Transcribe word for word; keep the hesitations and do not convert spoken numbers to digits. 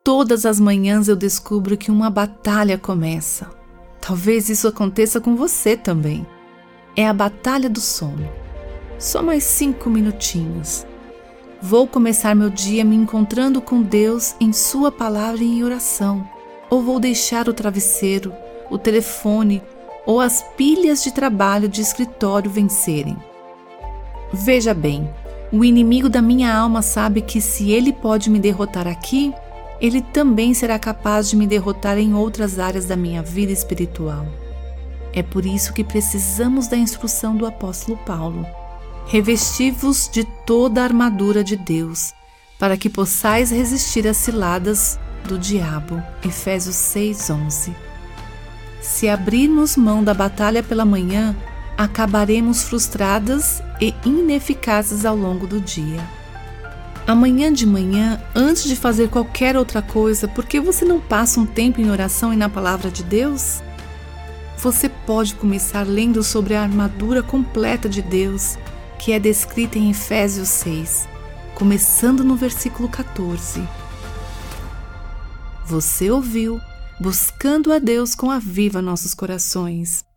todas as manhãs eu descubro que uma batalha começa. Talvez isso aconteça com você também. É a batalha do sono. Só mais cinco minutinhos. Vou começar meu dia me encontrando com Deus em Sua palavra e em oração. Ou vou deixar o travesseiro, o telefone ou as pilhas de trabalho de escritório vencerem. Veja bem, o inimigo da minha alma sabe que se ele pode me derrotar aqui, ele também será capaz de me derrotar em outras áreas da minha vida espiritual. É por isso que precisamos da instrução do apóstolo Paulo. Revesti-vos de toda a armadura de Deus, para que possais resistir às ciladas do diabo. Efésios seis, onze. Se abrirmos mão da batalha pela manhã, acabaremos frustradas e ineficazes ao longo do dia. Amanhã de manhã, antes de fazer qualquer outra coisa, por que você não passa um tempo em oração e na palavra de Deus? Você pode começar lendo sobre a armadura completa de Deus, que é descrita em Efésios seis, começando no versículo quatorze. Você ouviu Buscando a Deus com Aviva Nossos Corações.